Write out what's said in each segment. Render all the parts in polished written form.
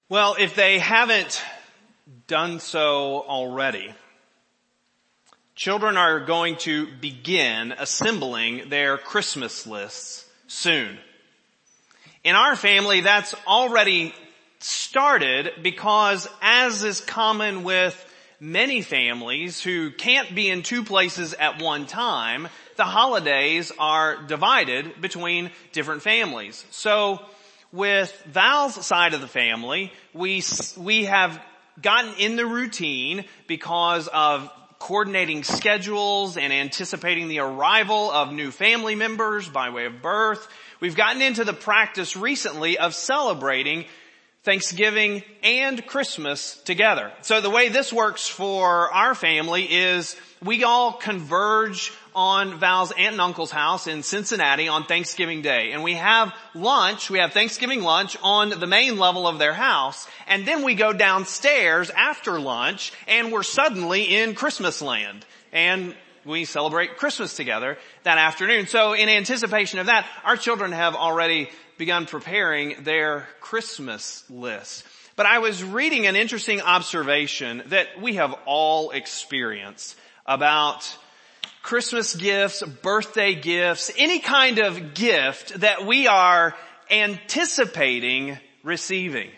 Well, if they haven't done so already, children are going to begin assembling their Christmas lists soon. In our family, that's already started because, as is common with many families who can't be in two places at one time, the holidays are divided between different families. So with Val's side of the family, we have gotten in the routine because of coordinating schedules and anticipating the arrival of new family members by way of birth. We've gotten into the practice recently of celebrating Thanksgiving and Christmas together. So the way this works for our family is we all converge on Val's aunt and uncle's house in Cincinnati on Thanksgiving Day. And we have lunch, we have Thanksgiving lunch on the main level of their house. And then we go downstairs after lunch and we're suddenly in Christmas land. And we celebrate Christmas together that afternoon. So in anticipation of that, our children have already begun preparing their Christmas lists. But I was reading an interesting observation that we have all experienced about Christmas gifts, birthday gifts, any kind of gift that we are anticipating receiving.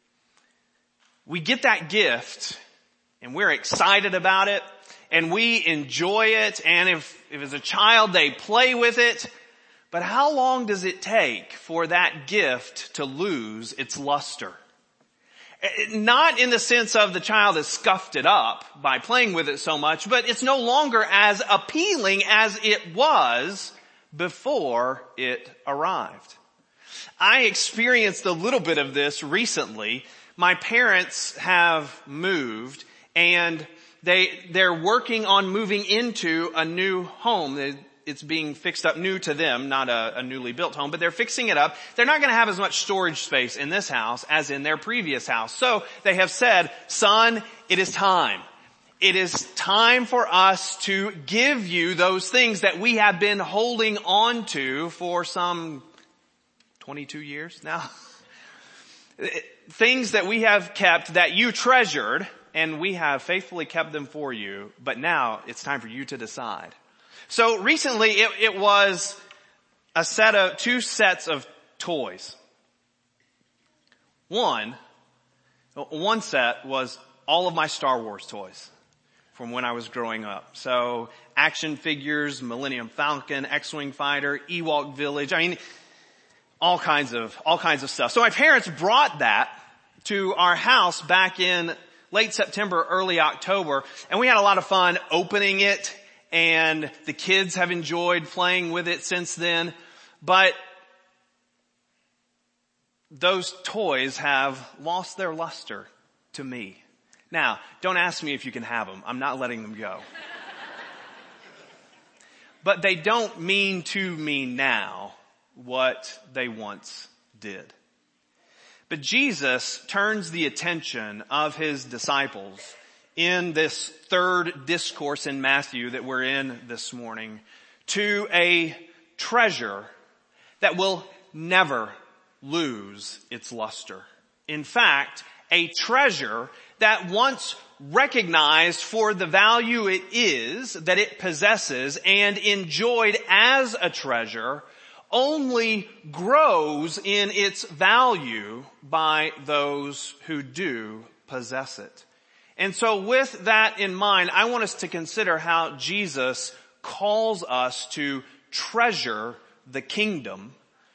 We get that gift and we're excited about it and we enjoy it, and if as a child they play with it. But how long does it take for that gift to lose its luster? Not in the sense of the child has scuffed it up by playing with it so much, but it's no longer as appealing as it was before it arrived. I experienced a little bit of this recently. My parents have moved and they're working on moving into a new home. It's being fixed up new to them, not a newly built home, but they're fixing it up. They're not going to have as much storage space in this house as in their previous house. So they have said, son, it is time. It is time for us to give you those things that we have been holding on to for some 22 years now. Things that we have kept that you treasured, and we have faithfully kept them for you, but now it's time for you to decide. So recently it was two sets of toys. One set was all of my Star Wars toys from when I was growing up. So action figures, Millennium Falcon, X-Wing Fighter, Ewok Village. I mean, all kinds of stuff. So my parents brought that to our house back in late September, early October, and we had a lot of fun opening it. And the kids have enjoyed playing with it since then. But those toys have lost their luster to me. Now, don't ask me if you can have them. I'm not letting them go. But they don't mean to me now what they once did. But Jesus turns the attention of his disciples in this third discourse in Matthew that we're in this morning to a treasure that will never lose its luster. In fact, a treasure that once recognized for the value it is, that it possesses, and enjoyed as a treasure, only grows in its value by those who do possess it. And so with that in mind, I want us to consider how Jesus calls us to treasure the kingdom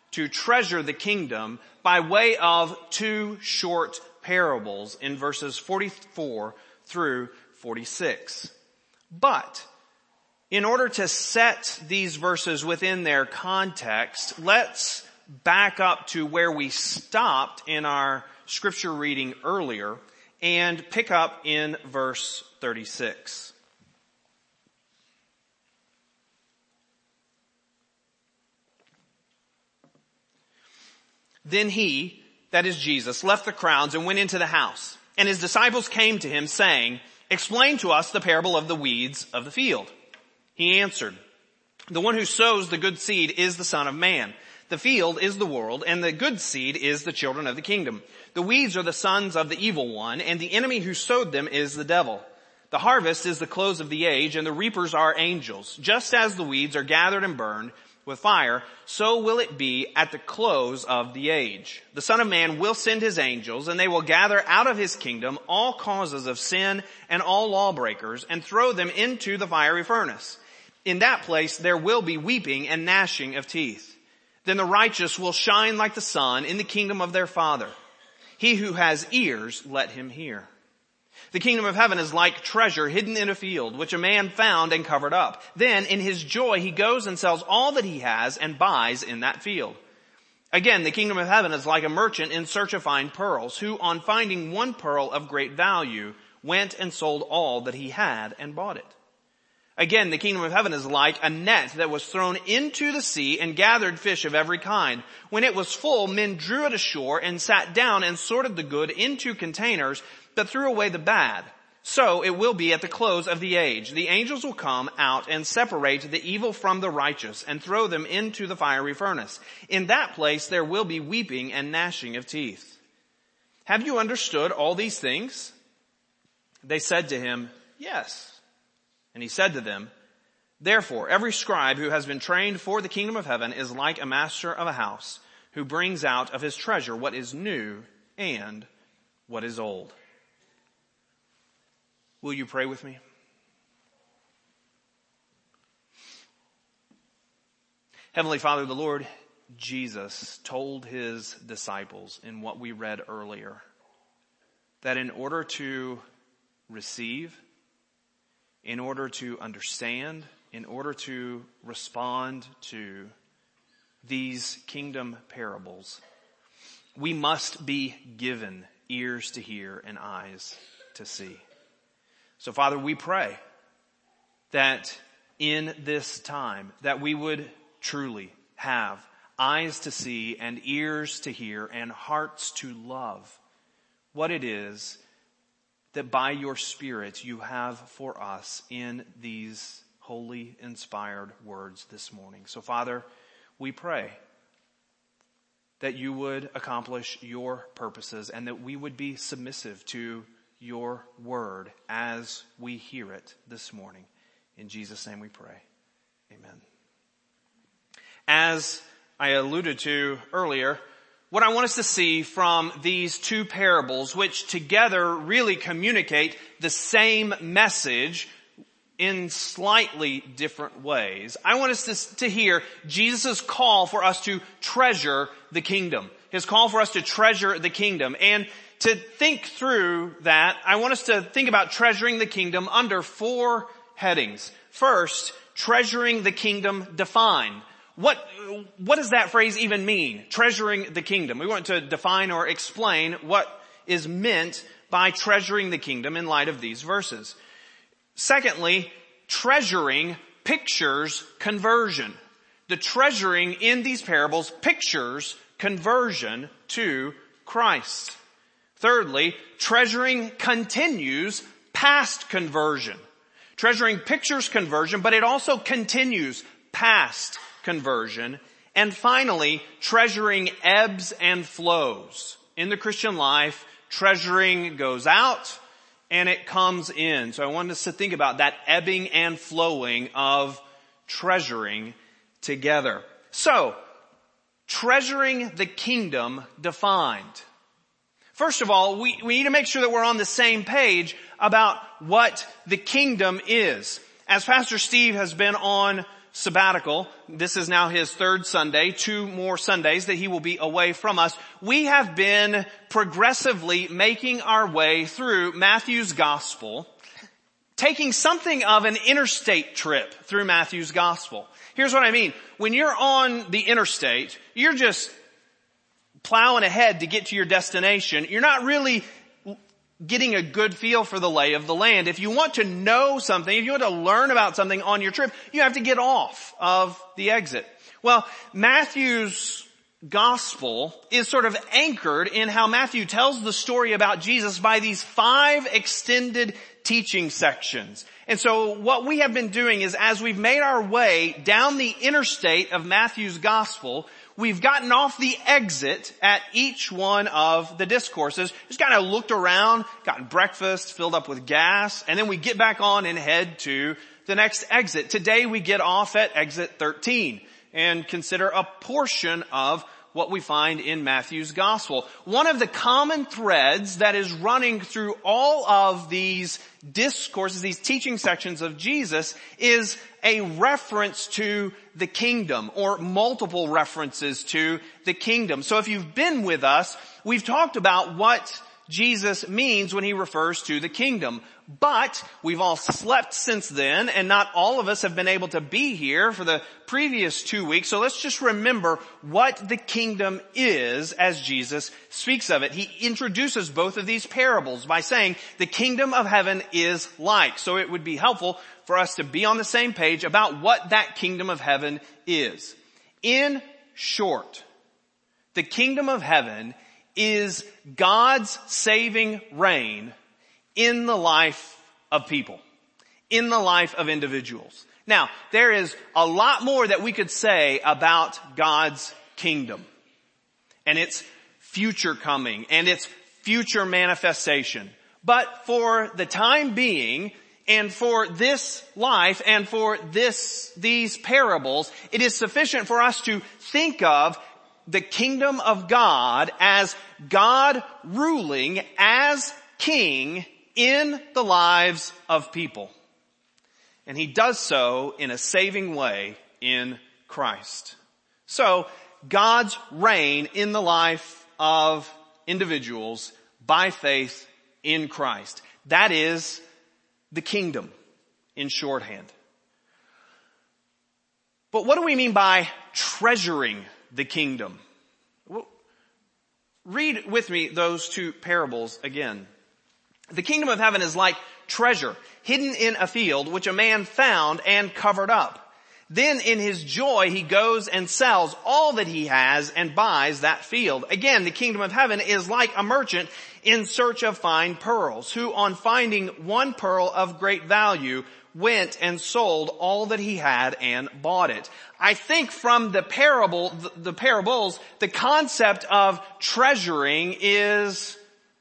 by way of two short parables in verses 44 through 46. But in order to set these verses within their context, let's back up to where we stopped in our scripture reading earlier and pick up in verse 36. Then he, that is Jesus, left the crowds and went into the house. And his disciples came to him saying, "Explain to us the parable of the weeds of the field." He answered, "The one who sows the good seed is the Son of Man. The field is the world, and the good seed is the children of the kingdom. The weeds are the sons of the evil one, and the enemy who sowed them is the devil. The harvest is the close of the age, and the reapers are angels. Just as the weeds are gathered and burned with fire, so will it be at the close of the age. The Son of Man will send his angels, and they will gather out of his kingdom all causes of sin and all lawbreakers, and throw them into the fiery furnace. In that place there will be weeping and gnashing of teeth. Then the righteous will shine like the sun in the kingdom of their Father. He who has ears, let him hear. The kingdom of heaven is like treasure hidden in a field, which a man found and covered up. Then in his joy he goes and sells all that he has and buys in that field. Again, the kingdom of heaven is like a merchant in search of fine pearls, who on finding one pearl of great value went and sold all that he had and bought it. Again, the kingdom of heaven is like a net that was thrown into the sea and gathered fish of every kind. When it was full, men drew it ashore and sat down and sorted the good into containers, but threw away the bad. So it will be at the close of the age. The angels will come out and separate the evil from the righteous and throw them into the fiery furnace. In that place there will be weeping and gnashing of teeth. Have you understood all these things? They said to him, yes. And he said to them, therefore, every scribe who has been trained for the kingdom of heaven is like a master of a house who brings out of his treasure what is new and what is old. Will you pray with me? Heavenly Father, the Lord Jesus told his disciples in what we read earlier that in order to receive, in order to understand, in order to respond to these kingdom parables, we must be given ears to hear and eyes to see. So Father, we pray that in this time that we would truly have eyes to see and ears to hear and hearts to love what it is that by your Spirit you have for us in these holy, inspired words this morning. So Father, we pray that you would accomplish your purposes and that we would be submissive to your word as we hear it this morning. In Jesus' name we pray. Amen. As I alluded to earlier, what I want us to see from these two parables, which together really communicate the same message in slightly different ways. I want us to hear Jesus' call for us to treasure the kingdom. His call for us to treasure the kingdom. And to think through that, I want us to think about treasuring the kingdom under four headings. First, treasuring the kingdom defined. What does that phrase even mean? Treasuring the kingdom. We want to define or explain what is meant by treasuring the kingdom in light of these verses. Secondly, treasuring pictures conversion. The treasuring in these parables pictures conversion to Christ. Thirdly, treasuring continues past conversion. Treasuring pictures conversion, but it also continues past conversion. And finally, treasuring ebbs and flows. In the Christian life, treasuring goes out and it comes in. So I wanted us to think about that ebbing and flowing of treasuring together. So, treasuring the kingdom defined. First of all, we need to make sure that we're on the same page about what the kingdom is. As Pastor Steve has been on sabbatical, this is now his third Sunday, 2 more Sundays that he will be away from us. We have been progressively making our way through Matthew's gospel, taking something of an interstate trip through Matthew's gospel. Here's what I mean. When you're on the interstate, you're just plowing ahead to get to your destination. You're not really getting a good feel for the lay of the land. If you want to know something, if you want to learn about something on your trip, you have to get off of the exit. Well, Matthew's gospel is sort of anchored in how Matthew tells the story about Jesus by these 5 extended teaching sections. And so what we have been doing is as we've made our way down the interstate of Matthew's gospel, we've gotten off the exit at each one of the discourses, just kind of looked around, gotten breakfast, filled up with gas, and then we get back on and head to the next exit. Today we get off at exit 13 and consider a portion of what we find in Matthew's gospel. One of the common threads that is running through all of these discourses, these teaching sections of Jesus, is a reference to the kingdom, or multiple references to the kingdom. So if you've been with us, we've talked about what Jesus means when he refers to the kingdom. But we've all slept since then, and not all of us have been able to be here for the previous 2 weeks. So let's just remember what the kingdom is as Jesus speaks of it. He introduces both of these parables by saying the kingdom of heaven is like. So it would be helpful for us to be on the same page about what that kingdom of heaven is. In short, the kingdom of heaven is God's saving reign in the life of people, in the life of individuals. Now, there is a lot more that we could say about God's kingdom and its future coming and its future manifestation. But for the time being, and for this life and for these parables, it is sufficient for us to think of the kingdom of God as God ruling as king in the lives of people. And he does so in a saving way in Christ. So God's reign in the life of individuals by faith in Christ. That is the kingdom in shorthand. But what do we mean by treasuring the kingdom? Well, read with me those two parables again. The kingdom of heaven is like treasure hidden in a field, which a man found and covered up. Then in his joy he goes and sells all that he has and buys that field. Again, the kingdom of heaven is like a merchant in search of fine pearls, who on finding one pearl of great value went and sold all that he had and bought it. I think from the parables, the concept of treasuring is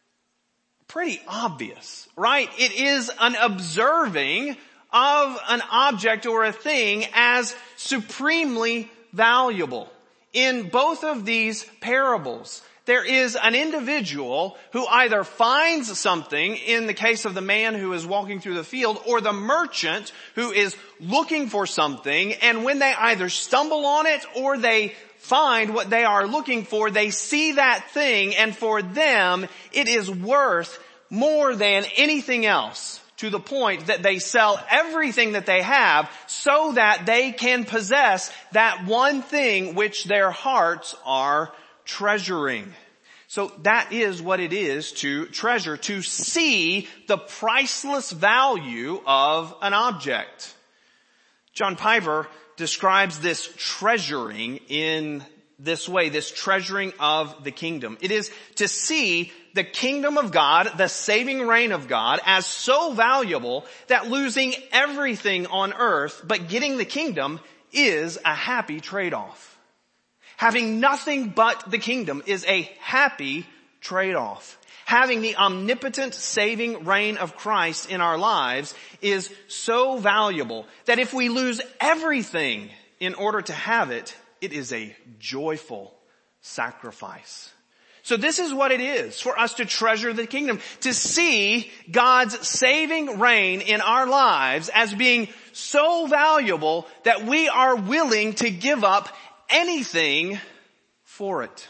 pretty obvious, right? It is an observing of an object or a thing as supremely valuable. In both of these parables, there is an individual who either finds something, in the case of the man who is walking through the field, or the merchant who is looking for something, and when they either stumble on it or they find what they are looking for, they see that thing, and for them it is worth more than anything else, to the point that they sell everything that they have so that they can possess that one thing which their hearts are treasuring. So that is what it is to treasure, to see the priceless value of an object. John Piper describes this treasuring in this way, this treasuring of the kingdom. It is to see the kingdom of God, the saving reign of God, as so valuable that losing everything on earth but getting the kingdom is a happy trade-off. Having nothing but the kingdom is a happy trade-off. Having the omnipotent saving reign of Christ in our lives is so valuable that if we lose everything in order to have it, it is a joyful sacrifice. So this is what it is for us to treasure the kingdom, to see God's saving reign in our lives as being so valuable that we are willing to give up anything for it.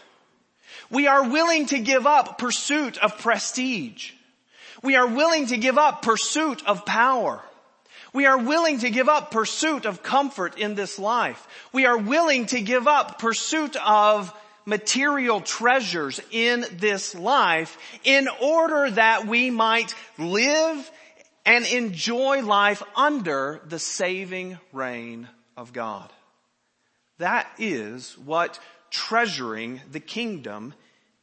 We are willing to give up pursuit of prestige. We are willing to give up pursuit of power. We are willing to give up pursuit of comfort in this life. We are willing to give up pursuit of material treasures in this life in order that we might live and enjoy life under the saving reign of God. That is what treasuring the kingdom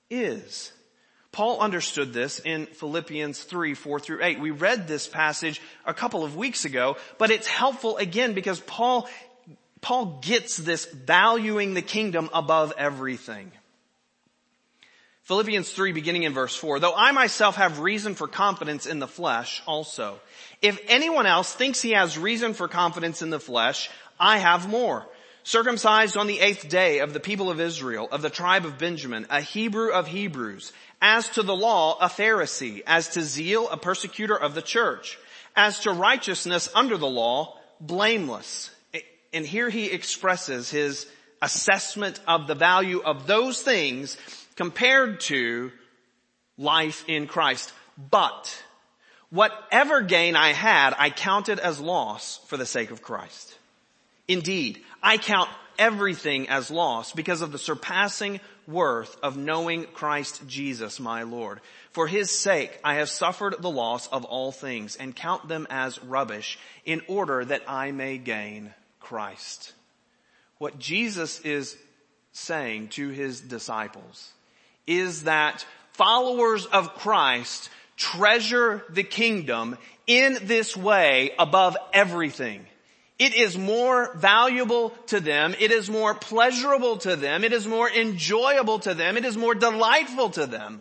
is. Paul understood this in Philippians 3:4-8. We read this passage a couple of weeks ago, but it's helpful again because Paul Paul gets this valuing the kingdom above everything. Philippians 3, beginning in verse 4, though I myself have reason for confidence in the flesh also. If anyone else thinks he has reason for confidence in the flesh, I have more. Circumcised on the 8th day of the people of Israel, of the tribe of Benjamin, a Hebrew of Hebrews. As to the law, a Pharisee. As to zeal, a persecutor of the church. As to righteousness under the law, blameless. And here he expresses his assessment of the value of those things compared to life in Christ. But whatever gain I had, I counted as loss for the sake of Christ. Indeed, I count everything as loss because of the surpassing worth of knowing Christ Jesus my Lord. For his sake I have suffered the loss of all things and count them as rubbish in order that I may gain Christ. What Jesus is saying to his disciples is that followers of Christ treasure the kingdom in this way above everything. It is more valuable to them. It is more pleasurable to them. It is more enjoyable to them. It is more delightful to them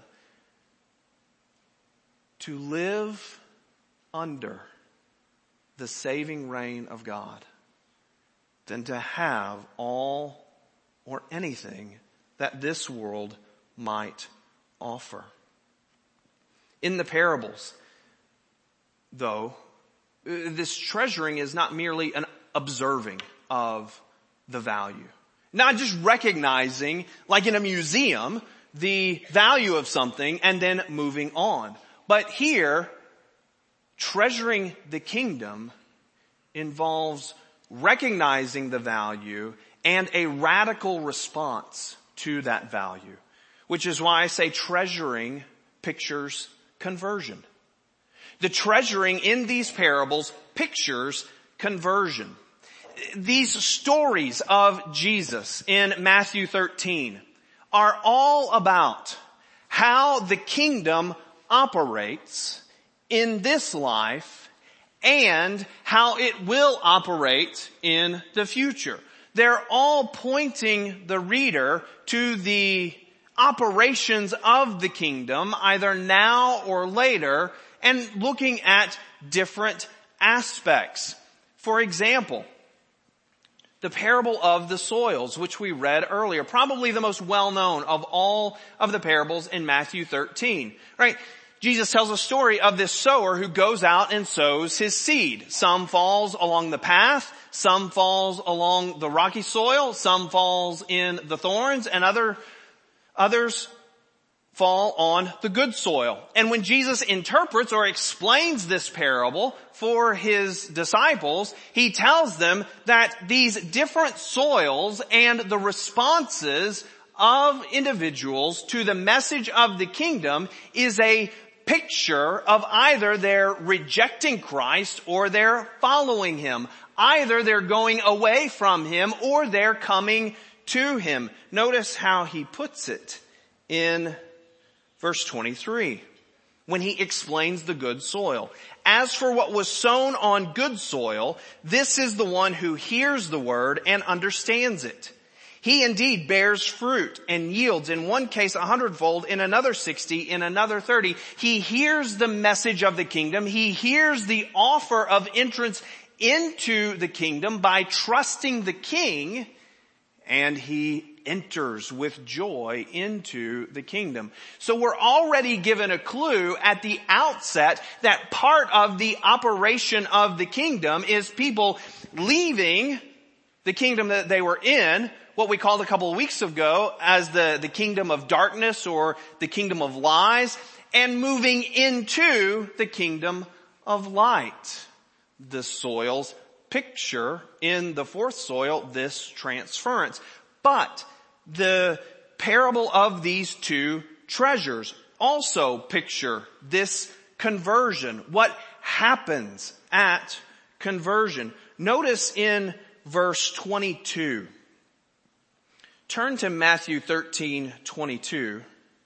to live under the saving reign of God than to have all or anything that this world might offer. In the parables, though, this treasuring is not merely an observing of the value. Not just recognizing, like in a museum, the value of something and then moving on. But here, treasuring the kingdom involves recognizing the value and a radical response to that value. Which is why I say treasuring pictures conversion. The treasuring in these parables pictures conversion. These stories of Jesus in Matthew 13 are all about how the kingdom operates in this life and how it will operate in the future. They're all pointing the reader to the operations of the kingdom, either now or later, and looking at different aspects. For example, the parable of the soils, which we read earlier, probably the most well-known of all of the parables in Matthew 13, right? Jesus tells a story of this sower who goes out and sows his seed. Some falls along the path, some falls along the rocky soil, some falls in the thorns, and others fall on the good soil. And when Jesus interprets or explains this parable for his disciples, he tells them that these different soils and the responses of individuals to the message of the kingdom is a picture of either they're rejecting Christ or they're following him. Either they're going away from him or they're coming to him. Notice how he puts it in verse 23 when he explains the good soil. As for what was sown on good soil, this is the one who hears the word and understands it. He indeed bears fruit and yields, in one case 100-fold, in another 60, in another 30. He hears the message of the kingdom. He hears the offer of entrance into the kingdom by trusting the king, and he enters with joy into the kingdom. So we're already given a clue at the outset that part of the operation of the kingdom is people leaving the kingdom that they were in, what we called a couple of weeks ago as the kingdom of darkness or the kingdom of lies, and moving into the kingdom of light. The soils picture in the fourth soil this transference. But the parable of these two treasures also picture this conversion. What happens at conversion? Notice in verse 22. Turn to Matthew 13:22.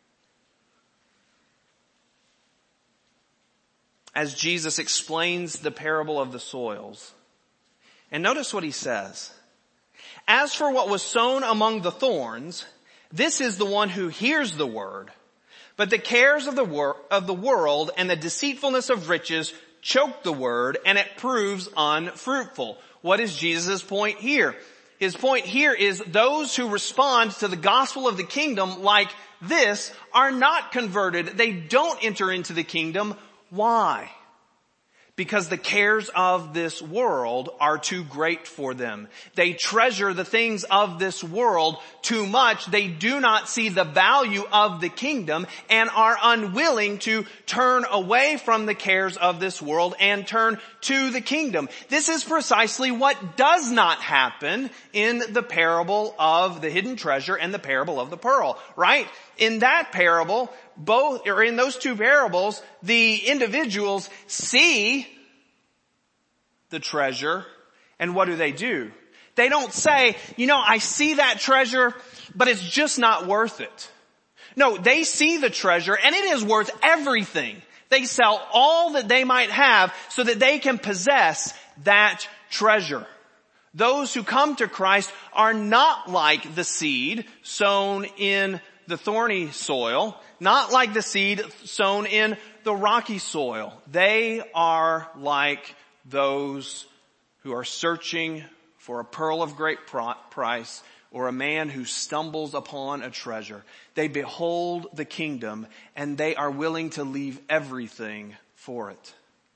As Jesus explains the parable of the soils. And notice what he says. As for what was sown among the thorns, this is the one who hears the word, but the cares of the world and the deceitfulness of riches choke the word, and it proves unfruitful. What is Jesus' point here? His point here is those who respond to the gospel of the kingdom like this are not converted. They don't enter into the kingdom. Why? Because the cares of this world are too great for them. They treasure the things of this world too much. They do not see the value of the kingdom and are unwilling to turn away from the cares of this world and turn to the kingdom. This is precisely what does not happen in the parable of the hidden treasure and the parable of the pearl, right? In that parable, in those two parables, the individuals see the treasure, and what do? They don't say, I see that treasure, but it's just not worth it. No, they see the treasure, and it is worth everything. They sell all that they might have so that they can possess that treasure. Those who come to Christ are not like the seed sown in the thorny soil, not like the seed sown in the rocky soil. They are like those who are searching for a pearl of great price or a man who stumbles upon a treasure. They behold the kingdom and they are willing to leave everything for it.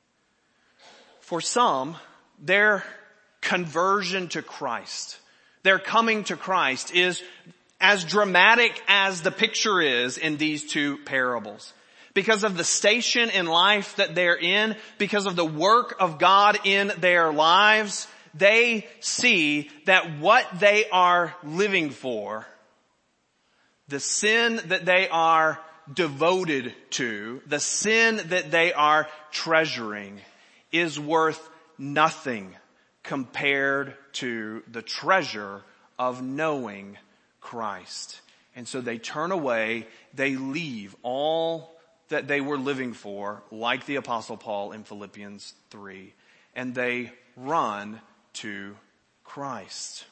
For some, their conversion to Christ, their coming to Christ is as dramatic as the picture is in these two parables. Because of the station in life that they're in, because of the work of God in their lives, they see that what they are living for, the sin that they are devoted to, the sin that they are treasuring, is worth nothing compared to the treasure of knowing Christ. And so they turn away, they leave all that they were living for, like the Apostle Paul in Philippians 3, and they run to Christ.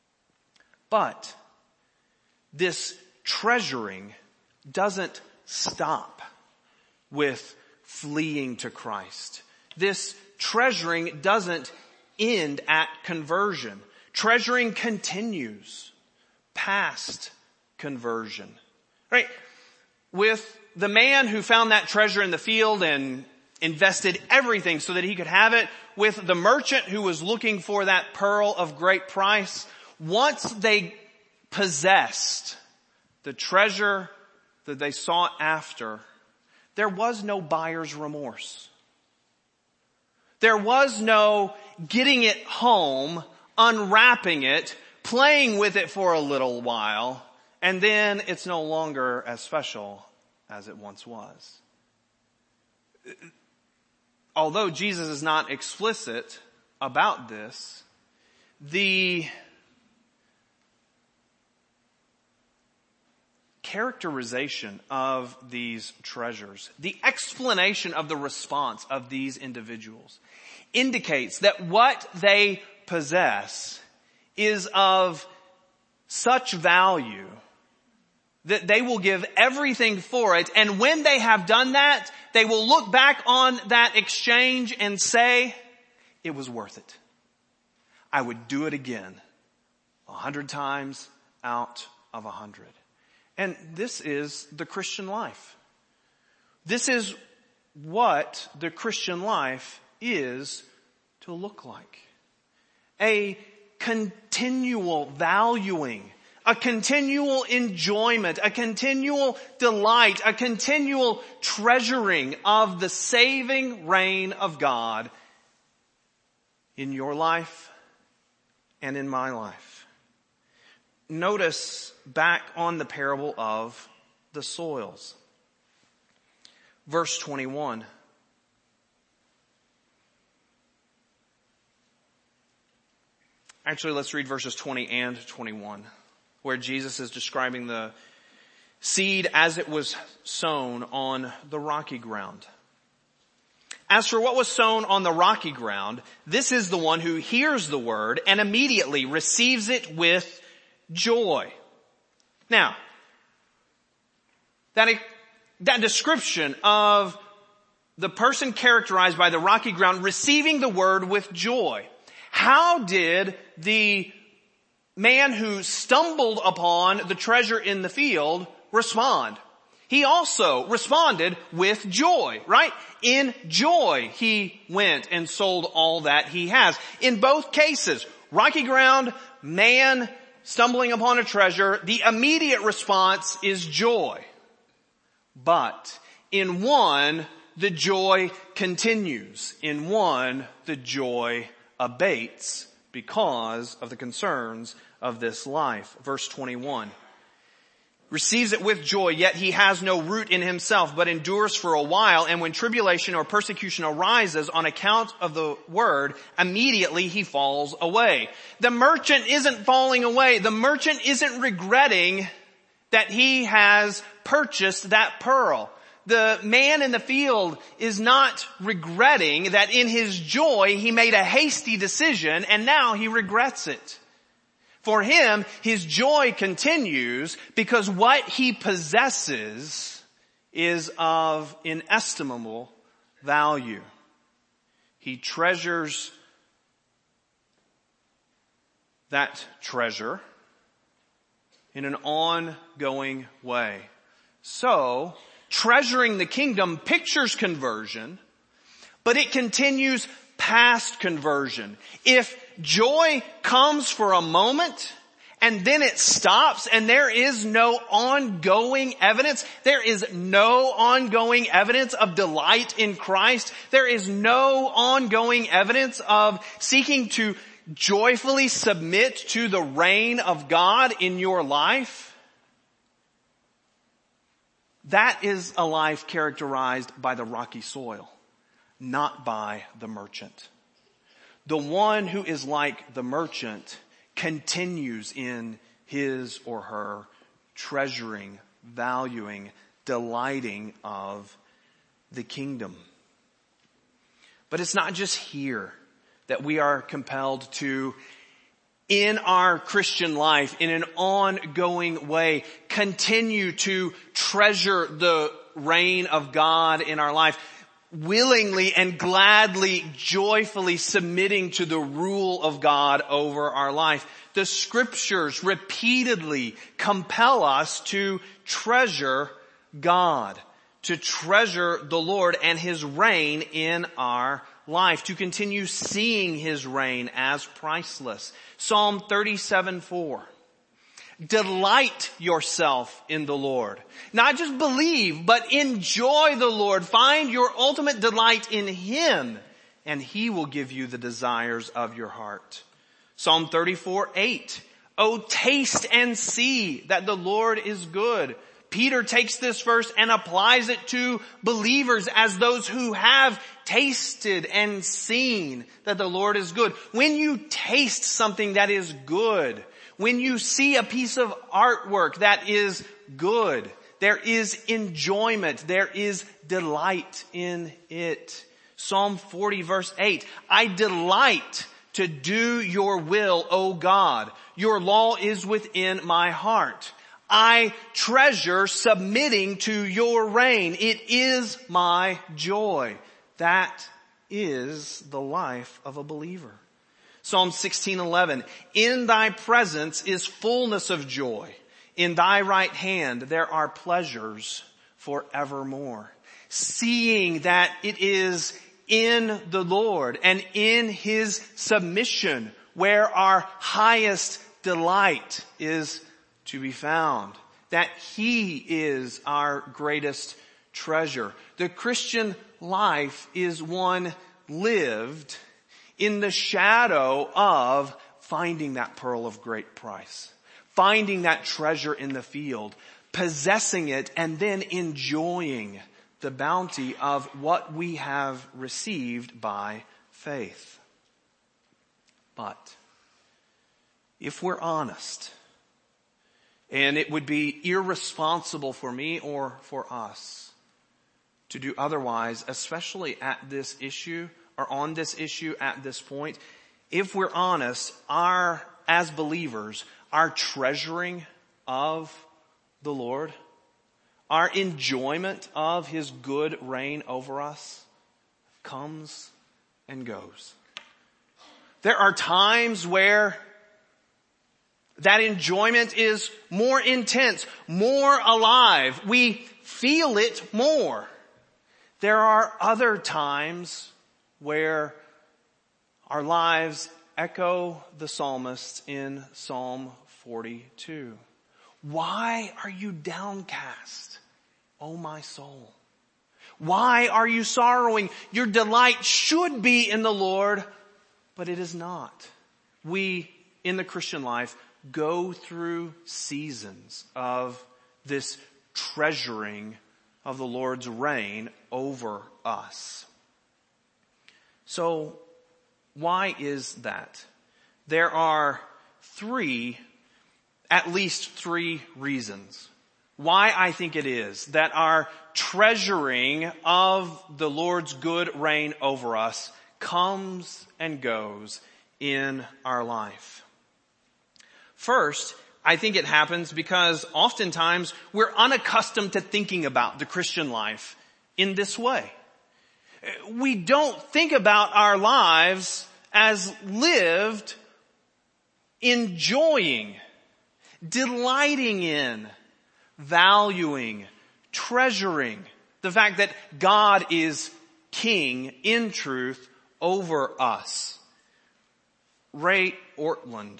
But this treasuring doesn't stop with fleeing to Christ. This treasuring doesn't end at conversion. Treasuring continues past conversion. Right? With the man who found that treasure in the field and invested everything so that he could have it, with the merchant who was looking for that pearl of great price, once they possessed the treasure that they sought after, there was no buyer's remorse. There was no getting it home, unwrapping it, playing with it for a little while, and then it's no longer as special as it once was. Although Jesus is not explicit about this, the characterization of these treasures, the explanation of the response of these individuals indicates that what they possess is of such value that they will give everything for it. And when they have done that, they will look back on that exchange and say, it was worth it. I would do it again 100 times out of 100. And this is the Christian life. This is what the Christian life is to look like. A continual valuing, a continual enjoyment, a continual delight, a continual treasuring of the saving reign of God in your life and in my life. Notice back on the parable of the soils. Verse 21. Actually, let's read verses 20 and 21, where Jesus is describing the seed as it was sown on the rocky ground. As for what was sown on the rocky ground, this is the one who hears the word and immediately receives it with joy. Now, that description of the person characterized by the rocky ground receiving the word with joy. How did the man who stumbled upon the treasure in the field respond? He also responded with joy, right? In joy he went and sold all that he has. In both cases, rocky ground, man stumbling upon a treasure, the immediate response is joy. But in one, the joy continues. In one, the joy abates because of the concerns of this life. Verse 21. Receives it with joy, yet he has no root in himself, but endures for a while. And when tribulation or persecution arises on account of the word, immediately he falls away. The merchant isn't falling away. The merchant isn't regretting that he has purchased that pearl. The man in the field is not regretting that in his joy he made a hasty decision and now he regrets it. For him, his joy continues because what he possesses is of inestimable value. He treasures that treasure in an ongoing way. So, treasuring the kingdom pictures conversion, but it continues past conversion. If joy comes for a moment and then it stops and there is no ongoing evidence, there is no ongoing evidence of delight in Christ, there is no ongoing evidence of seeking to joyfully submit to the reign of God in your life, that is a life characterized by the rocky soil, not by the merchant. The one who is like the merchant continues in his or her treasuring, valuing, delighting of the kingdom. But it's not just here that we are compelled to, in our Christian life, in an ongoing way, continue to treasure the reign of God in our life, willingly and gladly, joyfully submitting to the rule of God over our life. The scriptures repeatedly compel us to treasure God, to treasure the Lord and His reign in our life, to continue seeing His reign as priceless. Psalm 37:4. Delight yourself in the Lord. Not just believe, but enjoy the Lord. Find your ultimate delight in Him, and He will give you the desires of your heart. Psalm 34:8. Oh, taste and see that the Lord is good. Peter takes this verse and applies it to believers as those who have tasted and seen that the Lord is good. When you taste something that is good, when you see a piece of artwork that is good, there is enjoyment, there is delight in it. Psalm 40 verse 8, I delight to do your will, O God. Your law is within my heart. I treasure submitting to your reign. It is my joy. That is the life of a believer. Psalm 16:11, in thy presence is fullness of joy. In thy right hand there are pleasures forevermore. Seeing that it is in the Lord and in His submission where our highest delight is to be found. That He is our greatest treasure. The Christian life is one lived in the shadow of finding that pearl of great price, finding that treasure in the field, possessing it, and then enjoying the bounty of what we have received by faith. But if we're honest, and it would be irresponsible for me or for us to do otherwise, especially at this issue or on this issue at this point. If we're honest, as believers, our treasuring of the Lord, our enjoyment of His good reign over us comes and goes. There are times where that enjoyment is more intense, more alive. We feel it more. There are other times where our lives echo the psalmist in Psalm 42. Why are you downcast, O my soul? Why are you sorrowing? Your delight should be in the Lord, but it is not. We, in the Christian life, go through seasons of this treasuring of the Lord's reign over us. So, why is that? There are at least three reasons why I think it is that our treasuring of the Lord's good reign over us comes and goes in our life. First, I think it happens because oftentimes we're unaccustomed to thinking about the Christian life in this way. We don't think about our lives as lived enjoying, delighting in, valuing, treasuring the fact that God is King in truth over us. Ray Ortland,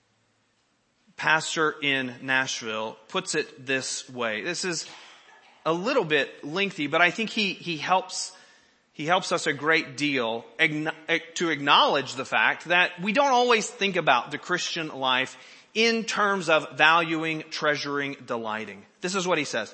pastor in Nashville, puts it this way. This is a little bit lengthy, but I think he helps us a great deal to acknowledge the fact that we don't always think about the Christian life in terms of valuing, treasuring, delighting. This is what he says.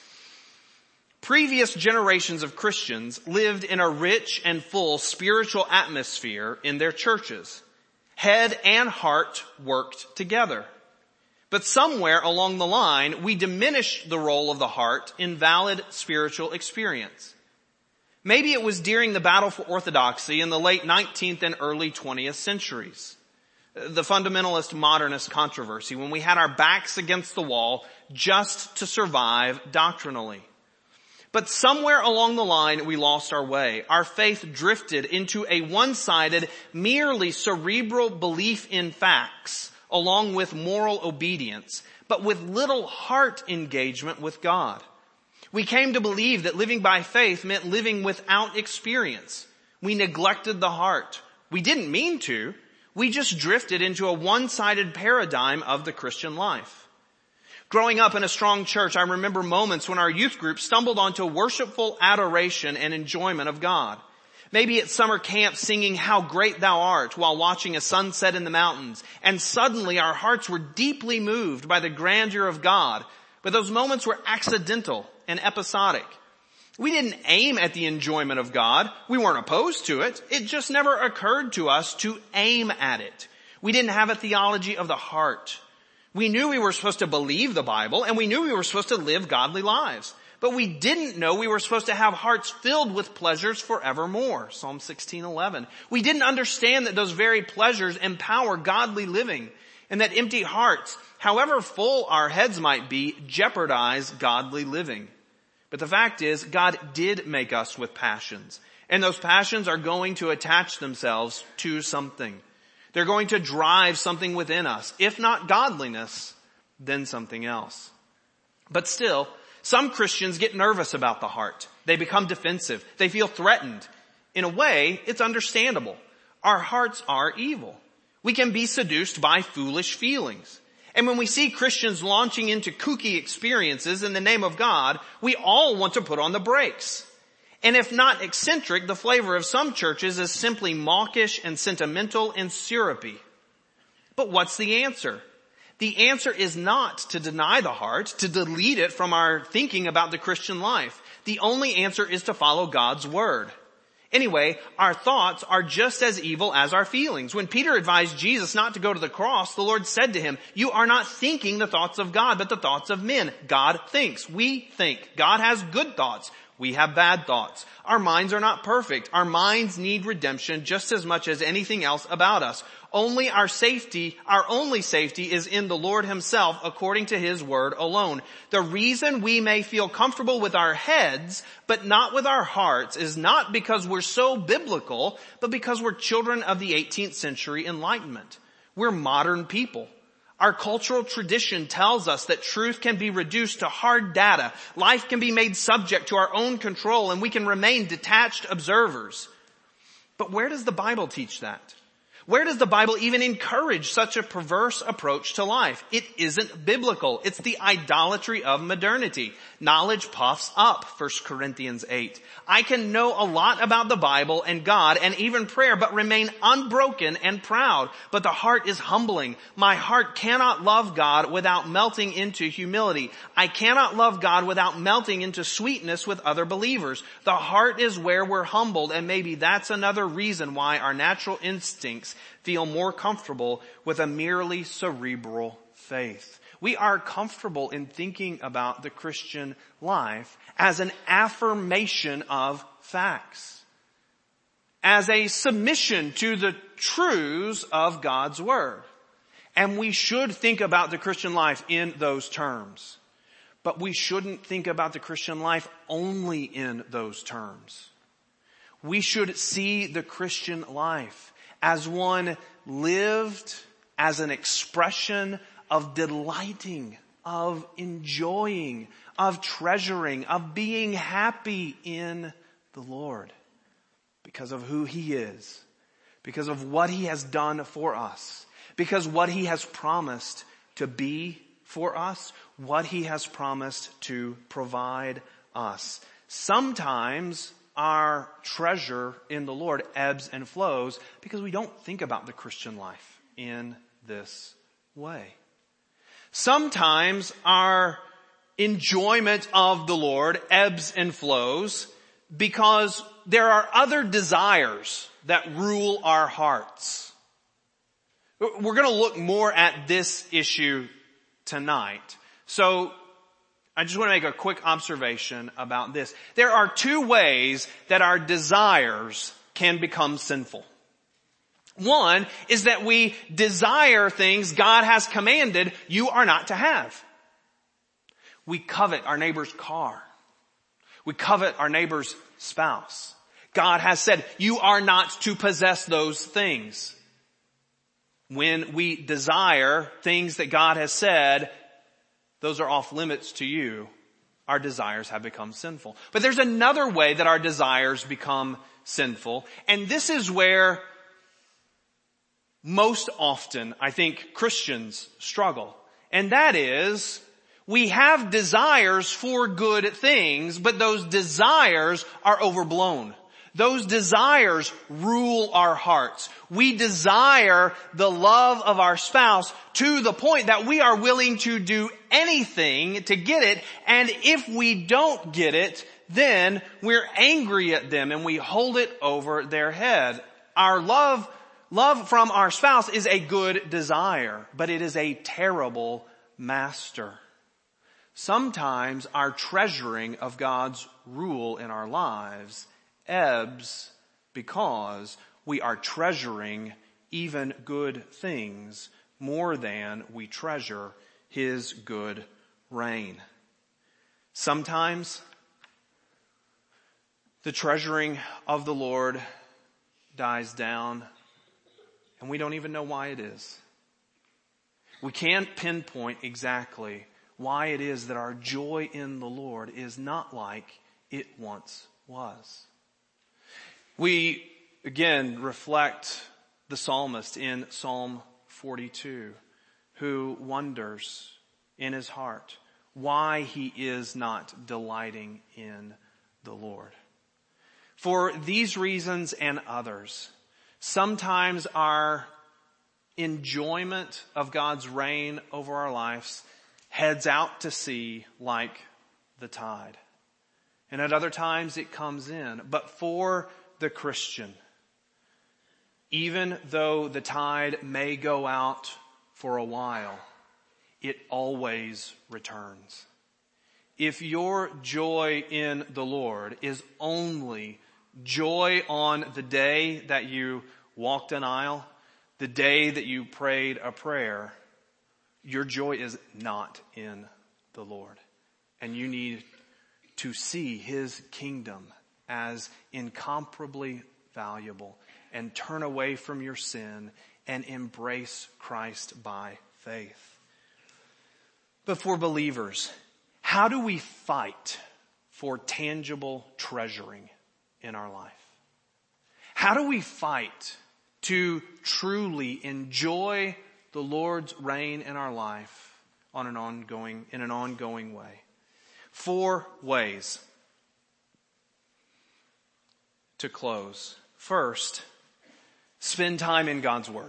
Previous generations of Christians lived in a rich and full spiritual atmosphere in their churches. Head and heart worked together. But somewhere along the line, we diminished the role of the heart in valid spiritual experience. Maybe it was during the battle for orthodoxy in the late 19th and early 20th centuries. The fundamentalist modernist controversy, when we had our backs against the wall just to survive doctrinally. But somewhere along the line, we lost our way. Our faith drifted into a one-sided, merely cerebral belief in facts, along with moral obedience, but with little heart engagement with God. We came to believe that living by faith meant living without experience. We neglected the heart. We didn't mean to. We just drifted into a one-sided paradigm of the Christian life. Growing up in a strong church, I remember moments when our youth group stumbled onto worshipful adoration and enjoyment of God. Maybe at summer camp singing How Great Thou Art while watching a sunset in the mountains. And suddenly our hearts were deeply moved by the grandeur of God. But those moments were accidental and episodic. We didn't aim at the enjoyment of God. We weren't opposed to it. It just never occurred to us to aim at it. We didn't have a theology of the heart. We knew we were supposed to believe the Bible, and we knew we were supposed to live godly lives. But we didn't know we were supposed to have hearts filled with pleasures forevermore. Psalm 16:11. We didn't understand that those very pleasures empower godly living, and that empty hearts, however full our heads might be, jeopardize godly living. But the fact is, God did make us with passions, and those passions are going to attach themselves to something. They're going to drive something within us. If not godliness, then something else. But still, some Christians get nervous about the heart. They become defensive. They feel threatened. In a way, it's understandable. Our hearts are evil. We can be seduced by foolish feelings. And when we see Christians launching into kooky experiences in the name of God, we all want to put on the brakes. And if not eccentric, the flavor of some churches is simply mawkish and sentimental and syrupy. But what's the answer? The answer is not to deny the heart, to delete it from our thinking about the Christian life. The only answer is to follow God's word. Anyway, our thoughts are just as evil as our feelings. When Peter advised Jesus not to go to the cross, the Lord said to him, "You are not thinking the thoughts of God, but the thoughts of men." God thinks. We think. God has good thoughts. We have bad thoughts. Our minds are not perfect. Our minds need redemption just as much as anything else about us. Our only safety is in the Lord himself according to his word alone. The reason we may feel comfortable with our heads, but not with our hearts, is not because we're so biblical, but because we're children of the 18th century Enlightenment. We're modern people. Our cultural tradition tells us that truth can be reduced to hard data. Life can be made subject to our own control, and we can remain detached observers. But where does the Bible teach that? Where does the Bible even encourage such a perverse approach to life? It isn't biblical. It's the idolatry of modernity. Knowledge puffs up, 1 Corinthians 8. I can know a lot about the Bible and God and even prayer, but remain unbroken and proud. But the heart is humbling. My heart cannot love God without melting into humility. I cannot love God without melting into sweetness with other believers. The heart is where we're humbled, and maybe that's another reason why our natural instincts feel more comfortable with a merely cerebral faith. We are comfortable in thinking about the Christian life as an affirmation of facts, as a submission to the truths of God's word. And we should think about the Christian life in those terms. But we shouldn't think about the Christian life only in those terms. We should see the Christian life as one lived as an expression of delighting, of enjoying, of treasuring, of being happy in the Lord because of who he is, because of what he has done for us, because what he has promised to be for us, what he has promised to provide us. Sometimes our treasure in the Lord ebbs and flows because we don't think about the Christian life in this way. Sometimes our enjoyment of the Lord ebbs and flows because there are other desires that rule our hearts. We're going to look more at this issue tonight. So I just want to make a quick observation about this. There are two ways that our desires can become sinful. One is that we desire things God has commanded you are not to have. We covet our neighbor's car. We covet our neighbor's spouse. God has said you are not to possess those things. When we desire things that God has said, those are off limits to you, our desires have become sinful. But there's another way that our desires become sinful, and this is where most often I think Christians struggle. And that is, we have desires for good things, but those desires are overblown. Those desires rule our hearts. We desire the love of our spouse to the point that we are willing to do anything to get it. And if we don't get it, then we're angry at them and we hold it over their head. Our love from our spouse is a good desire, but it is a terrible master. Sometimes our treasuring of God's rule in our lives ebbs because we are treasuring even good things more than we treasure his good reign. Sometimes the treasuring of the Lord dies down and we don't even know why it is. We can't pinpoint exactly why it is that our joy in the Lord is not like it once was. We, again, reflect the psalmist in Psalm 42, who wonders in his heart why he is not delighting in the Lord. For these reasons and others, sometimes our enjoyment of God's reign over our lives heads out to sea like the tide. And at other times it comes in. But for the Christian, even though the tide may go out for a while, it always returns. if your joy in the Lord is only joy on the day that you walked an aisle, the day that you prayed a prayer, your joy is not in the Lord. And you need to see His kingdom as incomparably valuable and turn away from your sin and embrace Christ by faith. But for believers, how do we fight for tangible treasuring in our life? How do we fight to truly enjoy the Lord's reign in our life in an ongoing way? 4 ways to close. First, spend time in God's Word.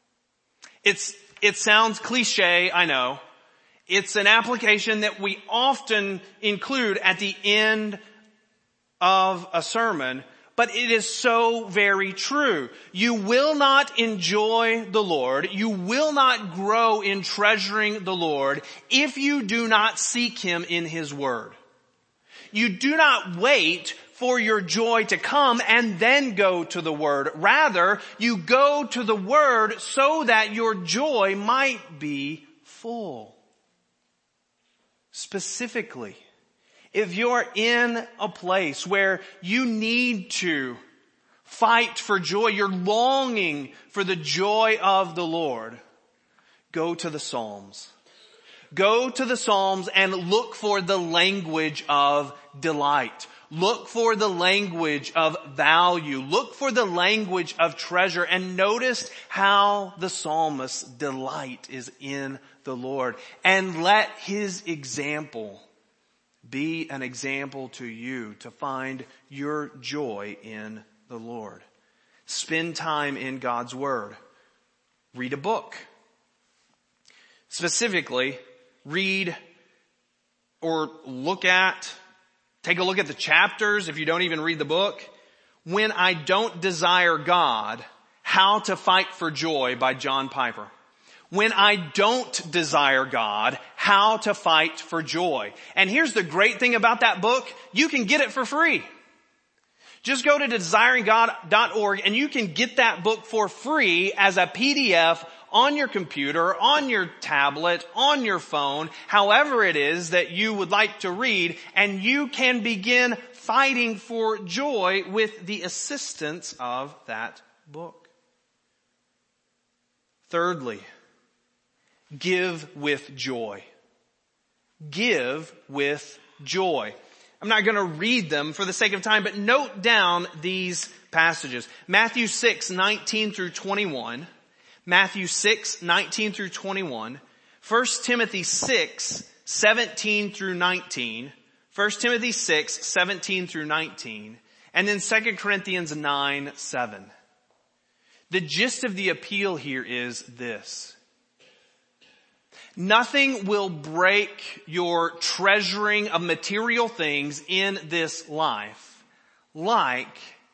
It sounds cliche, I know. It's an application that we often include at the end of a sermon, but it is so very true. You will not enjoy the Lord, you will not grow in treasuring the Lord if you do not seek Him in His Word. You do not wait for your joy to come and then go to the Word. Rather, you go to the Word so that your joy might be full. Specifically, if you're in a place where you need to fight for joy, you're longing for the joy of the Lord, go to the Psalms. Go to the Psalms and look for the language of delight. Look for the language of value. Look for the language of treasure. And notice how the psalmist's delight is in the Lord. And let his example be an example to you to find your joy in the Lord. Spend time in God's Word. Read a book. Specifically, read or take a look at the chapters if you don't even read the book. When I Don't Desire God, How to Fight for Joy by John Piper. When I Don't Desire God, How to Fight for Joy. And here's the great thing about that book. You can get it for free. Just go to desiringgod.org and you can get that book for free as a PDF on your computer, on your tablet, on your phone, however it is that you would like to read, and you can begin fighting for joy with the assistance of that book. Thirdly, give with joy. Give with joy. I'm not going to read them for the sake of time, but note down these passages. Matthew 6:19 through 21. Matthew 6:19 through 21. 1 Timothy 6:17 through 19. 1 Timothy 6:17 through 19. And then 2 Corinthians 9:7. The gist of the appeal here is this. Nothing will break your treasuring of material things in this life like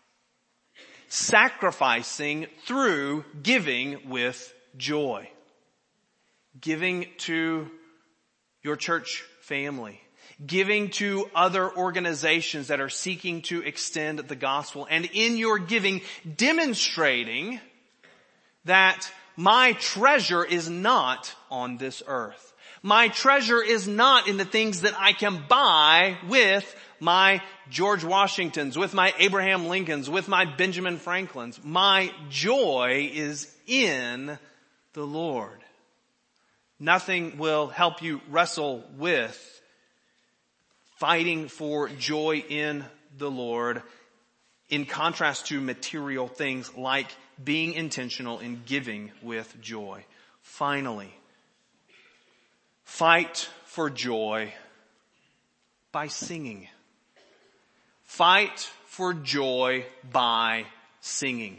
sacrificing through giving with joy. Giving to your church family. Giving to other organizations that are seeking to extend the gospel. And in your giving, demonstrating that my treasure is not on this earth. My treasure is not in the things that I can buy with my George Washingtons, with my Abraham Lincolns, with my Benjamin Franklins. My joy is in the Lord. Nothing will help you wrestle with fighting for joy in the Lord in contrast to material things like being intentional in giving with joy. Finally, fight for joy by singing. Fight for joy by singing.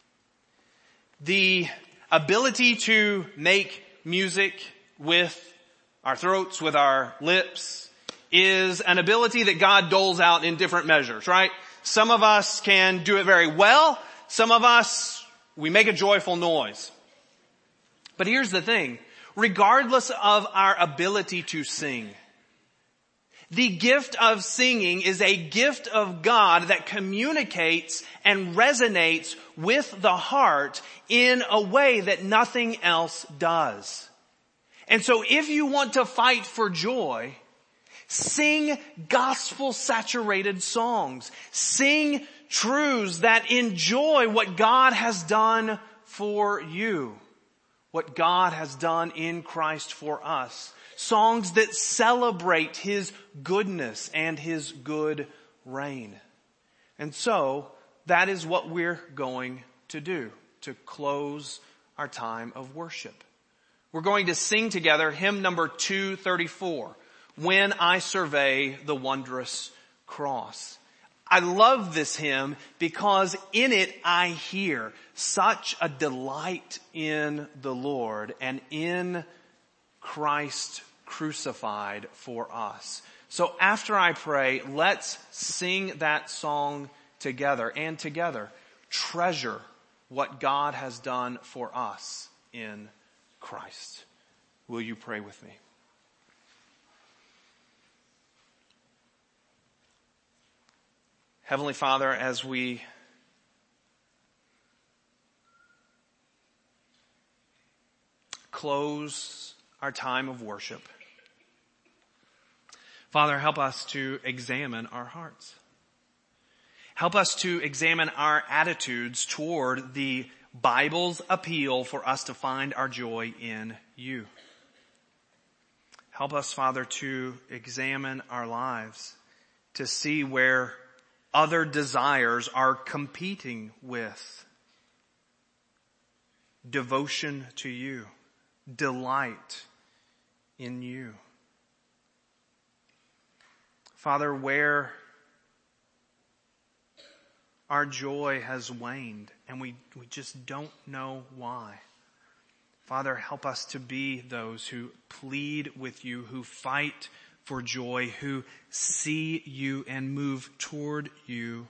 The ability to make music with our throats, with our lips, is an ability that God doles out in different measures, right? Some of us can do it very well. Some of us, we make a joyful noise. But here's the thing. Regardless of our ability to sing, The gift of singing is a gift of God that communicates and resonates with the heart in a way that nothing else does. And so if you want to fight for joy, sing gospel-saturated songs. Sing truths that enjoy what God has done for you, what God has done in Christ for us. Songs that celebrate His goodness and His good reign. And so, that is what we're going to do to close our time of worship. We're going to sing together hymn number 234, When I Survey the Wondrous Cross. I love this hymn because in it I hear such a delight in the Lord and in Christ crucified for us. So after I pray, let's sing that song together and together treasure what God has done for us in Christ. Will you pray with me? Heavenly Father, as we close our time of worship, Father, help us to examine our hearts. Help us to examine our attitudes toward the Bible's appeal for us to find our joy in you. Help us, Father, to examine our lives, to see where other desires are competing with devotion to you, delight in you. Father, where our joy has waned and we just don't know why. Father, help us to be those who plead with you, who fight for joy, who see you and move toward you,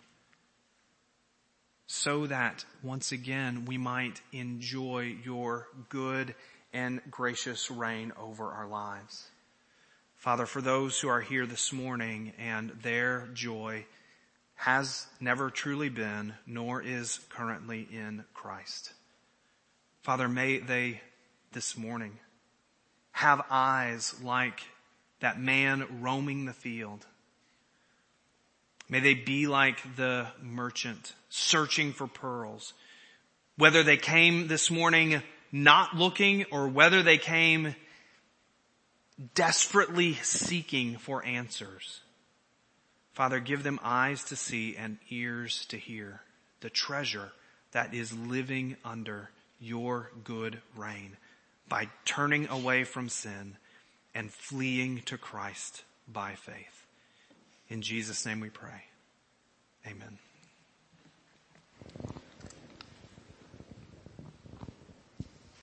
so that once again we might enjoy your good and gracious reign over our lives. Father, for those who are here this morning and their joy has never truly been, nor is currently in Christ, Father, may they this morning have eyes like that man roaming the field. May they be like the merchant searching for pearls. Whether they came this morning not looking or whether they came desperately seeking for answers. Father, give them eyes to see and ears to hear the treasure that is living under your good reign by turning away from sin and fleeing to Christ by faith. In Jesus' name we pray. Amen.